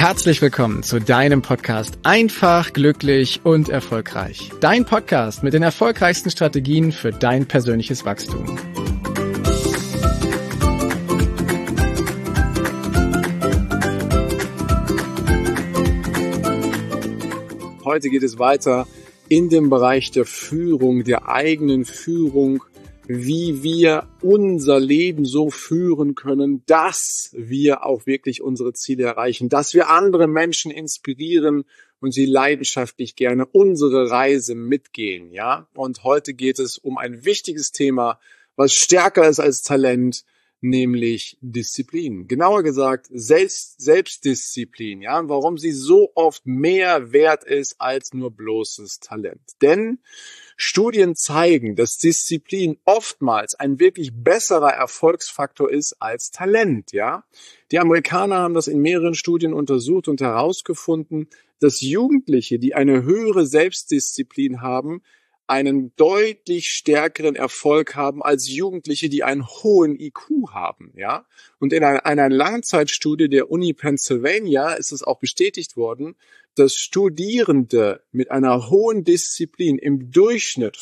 Herzlich willkommen zu deinem Podcast Einfach, glücklich und erfolgreich. Dein Podcast mit den erfolgreichsten Strategien für dein persönliches Wachstum. Heute geht es weiter in dem Bereich der Führung, der eigenen Führung, wie wir unser Leben so führen können, dass wir auch wirklich unsere Ziele erreichen, dass wir andere Menschen inspirieren und sie leidenschaftlich gerne unsere Reise mitgehen, ja? Und heute geht es um ein wichtiges Thema, was stärker ist als Talent, nämlich Disziplin. Genauer gesagt, Selbstdisziplin, ja? Und warum sie so oft mehr wert ist als nur bloßes Talent. Denn Studien zeigen, dass Disziplin oftmals ein wirklich besserer Erfolgsfaktor ist als Talent, ja. Die Amerikaner haben das in mehreren Studien untersucht und herausgefunden, dass Jugendliche, die eine höhere Selbstdisziplin haben, einen deutlich stärkeren Erfolg haben als Jugendliche, die einen hohen IQ haben, ja. Und in einer Langzeitstudie der Uni Pennsylvania ist es auch bestätigt worden, dass Studierende mit einer hohen Disziplin im Durchschnitt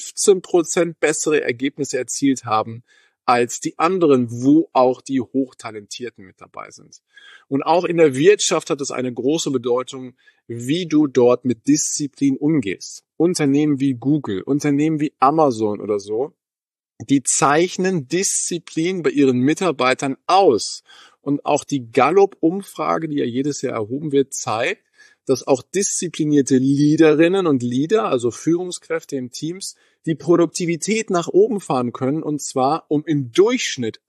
15% bessere Ergebnisse erzielt haben als die anderen, wo auch die Hochtalentierten mit dabei sind. Und auch in der Wirtschaft hat es eine große Bedeutung, wie du dort mit Disziplin umgehst. Unternehmen wie Google, Unternehmen wie Amazon oder so, die zeichnen Disziplin bei ihren Mitarbeitern aus. Und auch die Gallup-Umfrage, die ja jedes Jahr erhoben wird, zeigt, dass auch disziplinierte Leaderinnen und Leader, also Führungskräfte in Teams, die Produktivität nach oben fahren können, und zwar um im Durchschnitt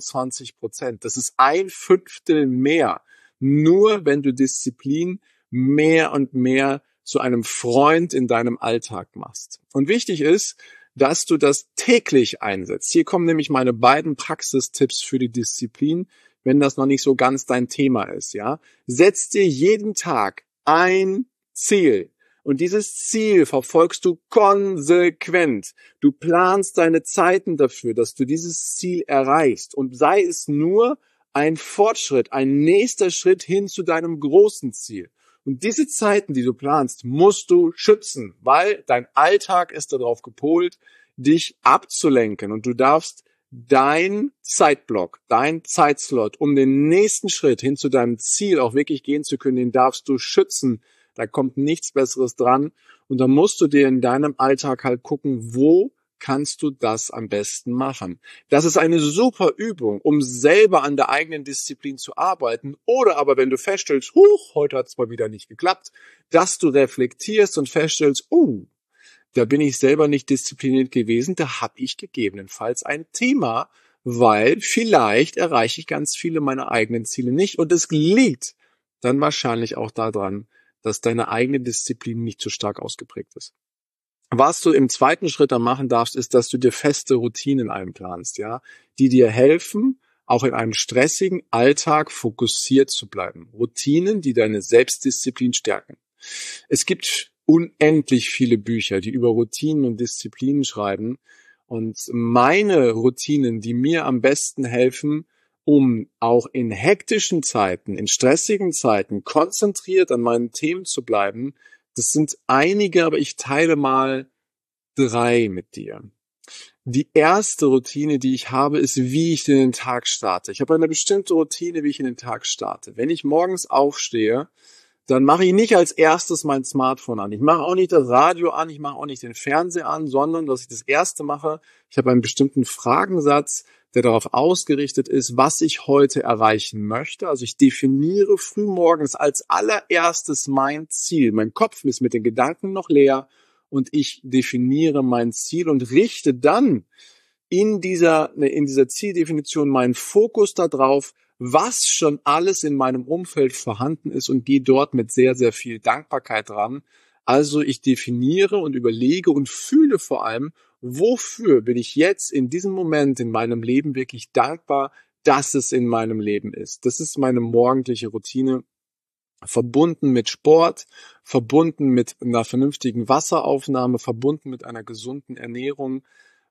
21%. Das ist 1/5 mehr. Nur wenn du Disziplin mehr und mehr zu einem Freund in deinem Alltag machst. Und wichtig ist, dass du das täglich einsetzt. Hier kommen nämlich meine beiden Praxistipps für die Disziplin, wenn das noch nicht so ganz dein Thema ist, ja. Setz dir jeden Tag ein Ziel. Und dieses Ziel verfolgst du konsequent. Du planst deine Zeiten dafür, dass du dieses Ziel erreichst. Und sei es nur ein Fortschritt, ein nächster Schritt hin zu deinem großen Ziel. Und diese Zeiten, die du planst, musst du schützen, weil dein Alltag ist darauf gepolt, dich abzulenken. Und du darfst dein Zeitblock, dein Zeitslot, um den nächsten Schritt hin zu deinem Ziel auch wirklich gehen zu können, den darfst du schützen. Da kommt nichts Besseres dran. Und da musst du dir in deinem Alltag halt gucken, wo kannst du das am besten machen. Das ist eine super Übung, um selber an der eigenen Disziplin zu arbeiten. Oder aber, wenn du feststellst, heute hat es mal wieder nicht geklappt, dass du reflektierst und feststellst, da bin ich selber nicht diszipliniert gewesen, da habe ich gegebenenfalls ein Thema, weil vielleicht erreiche ich ganz viele meiner eigenen Ziele nicht. Und es liegt dann wahrscheinlich auch daran, dass deine eigene Disziplin nicht so stark ausgeprägt ist. Was du im zweiten Schritt dann machen darfst, ist, dass du dir feste Routinen einplanst, ja, die dir helfen, auch in einem stressigen Alltag fokussiert zu bleiben. Routinen, die deine Selbstdisziplin stärken. Es gibt unendlich viele Bücher, die über Routinen und Disziplinen schreiben. Und meine Routinen, die mir am besten helfen, um auch in hektischen Zeiten, in stressigen Zeiten konzentriert an meinen Themen zu bleiben, das sind einige, aber ich teile mal 3 mit dir. Die erste Routine, die ich habe, ist, wie ich in den Tag starte. Ich habe eine bestimmte Routine, wie ich in den Tag starte. Wenn ich morgens aufstehe, dann mache ich nicht als erstes mein Smartphone an. Ich mache auch nicht das Radio an, ich mache auch nicht den Fernseher an, sondern, dass ich das erste mache, ich habe einen bestimmten Fragensatz, der darauf ausgerichtet ist, was ich heute erreichen möchte. Also ich definiere frühmorgens als allererstes mein Ziel. Mein Kopf ist mit den Gedanken noch leer und ich definiere mein Ziel und richte dann in dieser Zieldefinition meinen Fokus darauf, was schon alles in meinem Umfeld vorhanden ist, und gehe dort mit sehr, sehr viel Dankbarkeit ran. Also ich definiere und überlege und fühle vor allem, wofür bin ich jetzt in diesem Moment in meinem Leben wirklich dankbar, dass es in meinem Leben ist. Das ist meine morgendliche Routine, verbunden mit Sport, verbunden mit einer vernünftigen Wasseraufnahme, verbunden mit einer gesunden Ernährung,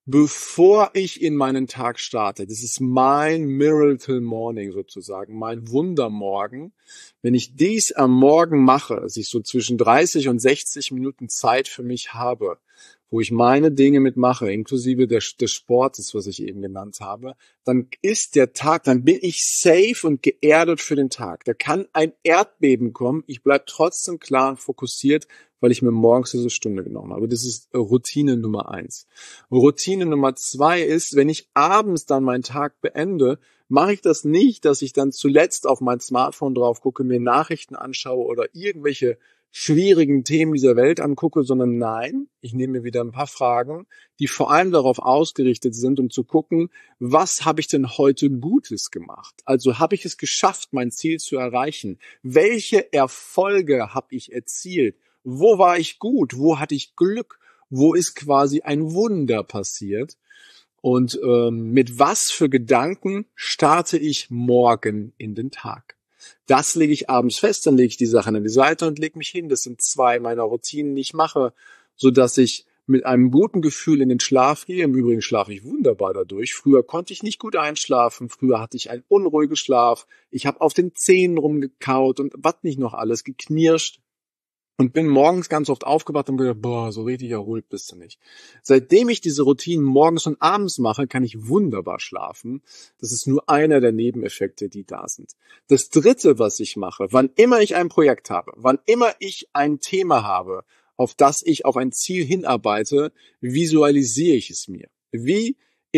bevor ich in meinen Tag starte. Das ist mein Miracle Morning sozusagen, mein Wundermorgen. Wenn ich dies am Morgen mache, dass ich so zwischen 30 und 60 Minuten Zeit für mich habe, wo ich meine Dinge mitmache, inklusive des Sportes, was ich eben genannt habe, dann ist der Tag, dann bin ich safe und geerdet für den Tag. Da kann ein Erdbeben kommen, ich bleibe trotzdem klar und fokussiert, weil ich mir morgens diese Stunde genommen habe. Das ist Routine Nummer 1. Routine Nummer 2 ist, wenn ich abends dann meinen Tag beende, mache ich das nicht, dass ich dann zuletzt auf mein Smartphone drauf gucke, mir Nachrichten anschaue oder irgendwelche schwierigen Themen dieser Welt angucke, sondern nein, ich nehme mir wieder ein paar Fragen, die vor allem darauf ausgerichtet sind, um zu gucken, was habe ich denn heute Gutes gemacht? Also habe ich es geschafft, mein Ziel zu erreichen? Welche Erfolge habe ich erzielt? Wo war ich gut? Wo hatte ich Glück? Wo ist quasi ein Wunder passiert? Und mit was für Gedanken starte ich morgen in den Tag? Das lege ich abends fest, dann lege ich die Sachen an die Seite und lege mich hin. Das sind 2 meiner Routinen, die ich mache, sodass ich mit einem guten Gefühl in den Schlaf gehe. Im Übrigen schlafe ich wunderbar dadurch. Früher konnte ich nicht gut einschlafen. Früher hatte ich einen unruhigen Schlaf. Ich habe auf den Zähnen rumgekaut und was nicht noch alles, geknirscht. Und bin morgens ganz oft aufgewacht und gedacht, so richtig erholt bist du nicht. Seitdem ich diese Routinen morgens und abends mache, kann ich wunderbar schlafen. Das ist nur einer der Nebeneffekte, die da sind. Das Dritte, was ich mache, wann immer ich ein Projekt habe, wann immer ich ein Thema habe, auf das ich auf ein Ziel hinarbeite, visualisiere ich es mir. Wie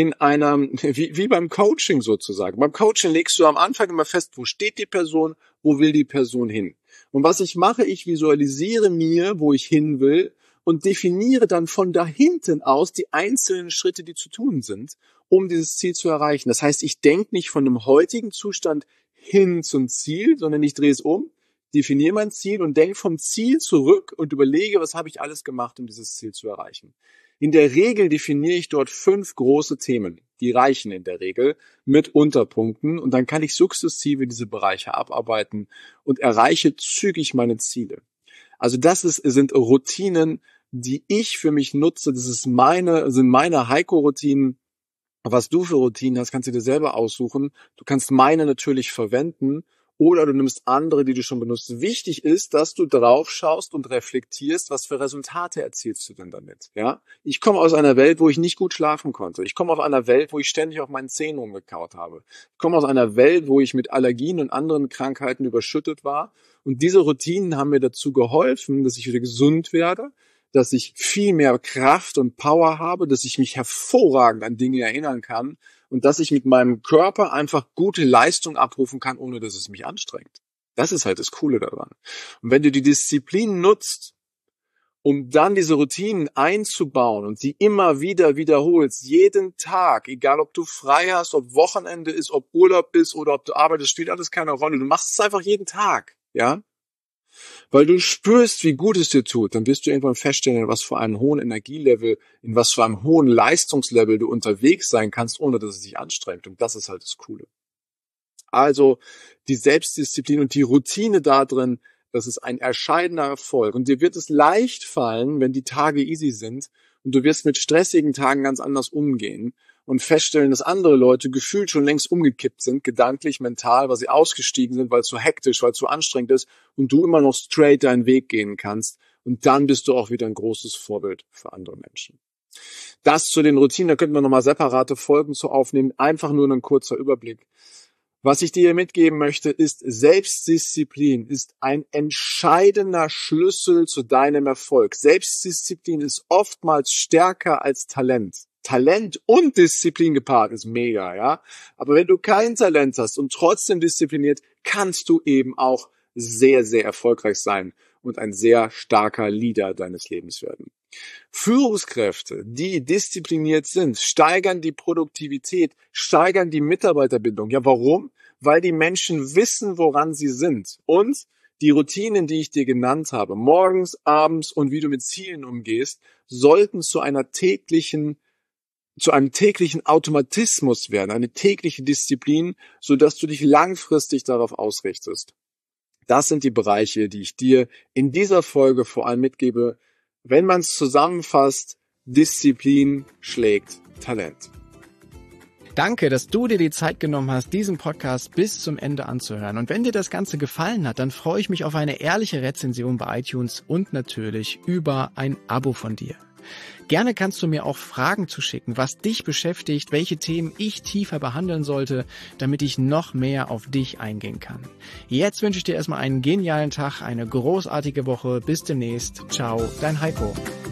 beim Coaching sozusagen. Beim Coaching legst du am Anfang immer fest, wo steht die Person, wo will die Person hin. Und was ich mache, ich visualisiere mir, wo ich hin will und definiere dann von da hinten aus die einzelnen Schritte, die zu tun sind, um dieses Ziel zu erreichen. Das heißt, ich denke nicht von dem heutigen Zustand hin zum Ziel, sondern ich drehe es um, definiere mein Ziel und denke vom Ziel zurück und überlege, was habe ich alles gemacht, um dieses Ziel zu erreichen. In der Regel definiere ich dort 5 große Themen. Die reichen in der Regel mit Unterpunkten und dann kann ich sukzessive diese Bereiche abarbeiten und erreiche zügig meine Ziele. Also sind Routinen, die ich für mich nutze. Sind meine Heiko-Routinen. Was du für Routinen hast, kannst du dir selber aussuchen. Du kannst meine natürlich verwenden. Oder du nimmst andere, die du schon benutzt. Wichtig ist, dass du drauf schaust und reflektierst, was für Resultate erzielst du denn damit. Ja? Ich komme aus einer Welt, wo ich nicht gut schlafen konnte. Ich komme aus einer Welt, wo ich ständig auf meinen Zähnen rumgekaut habe. Ich komme aus einer Welt, wo ich mit Allergien und anderen Krankheiten überschüttet war. Und diese Routinen haben mir dazu geholfen, dass ich wieder gesund werde, dass ich viel mehr Kraft und Power habe, dass ich mich hervorragend an Dinge erinnern kann und dass ich mit meinem Körper einfach gute Leistung abrufen kann, ohne dass es mich anstrengt. Das ist halt das Coole daran. Und wenn du die Disziplin nutzt, um dann diese Routinen einzubauen und sie immer wieder wiederholst, jeden Tag, egal ob du frei hast, ob Wochenende ist, ob Urlaub ist oder ob du arbeitest, spielt alles keine Rolle. Du machst es einfach jeden Tag, ja? Weil du spürst, wie gut es dir tut, dann wirst du irgendwann feststellen, in was für einem hohen Energielevel, in was für einem hohen Leistungslevel du unterwegs sein kannst, ohne dass es dich anstrengt. Und das ist halt das Coole. Also die Selbstdisziplin und die Routine da drin, das ist ein entscheidender Erfolg. Und dir wird es leicht fallen, wenn die Tage easy sind und du wirst mit stressigen Tagen ganz anders umgehen und feststellen, dass andere Leute gefühlt schon längst umgekippt sind, gedanklich, mental, weil sie ausgestiegen sind, weil es zu hektisch, weil es zu anstrengend ist und du immer noch straight deinen Weg gehen kannst. Und dann bist du auch wieder ein großes Vorbild für andere Menschen. Das zu den Routinen, da könnten wir nochmal separate Folgen zu aufnehmen. Einfach nur ein kurzer Überblick. Was ich dir mitgeben möchte, ist, Selbstdisziplin ist ein entscheidender Schlüssel zu deinem Erfolg. Selbstdisziplin ist oftmals stärker als Talent. Talent und Disziplin gepaart ist mega, ja. Aber wenn du kein Talent hast und trotzdem diszipliniert, kannst du eben auch sehr, sehr erfolgreich sein und ein sehr starker Leader deines Lebens werden. Führungskräfte, die diszipliniert sind, steigern die Produktivität, steigern die Mitarbeiterbindung. Ja, warum? Weil die Menschen wissen, woran sie sind. Und die Routinen, die ich dir genannt habe, morgens, abends und wie du mit Zielen umgehst, sollten zu einem täglichen Automatismus werden, eine tägliche Disziplin, sodass du dich langfristig darauf ausrichtest. Das sind die Bereiche, die ich dir in dieser Folge vor allem mitgebe. Wenn man es zusammenfasst, Disziplin schlägt Talent. Danke, dass du dir die Zeit genommen hast, diesen Podcast bis zum Ende anzuhören. Und wenn dir das Ganze gefallen hat, dann freue ich mich auf eine ehrliche Rezension bei iTunes und natürlich über ein Abo von dir. Gerne kannst du mir auch Fragen zuschicken, was dich beschäftigt, welche Themen ich tiefer behandeln sollte, damit ich noch mehr auf dich eingehen kann. Jetzt wünsche ich dir erstmal einen genialen Tag, eine großartige Woche. Bis demnächst. Ciao, dein Heiko.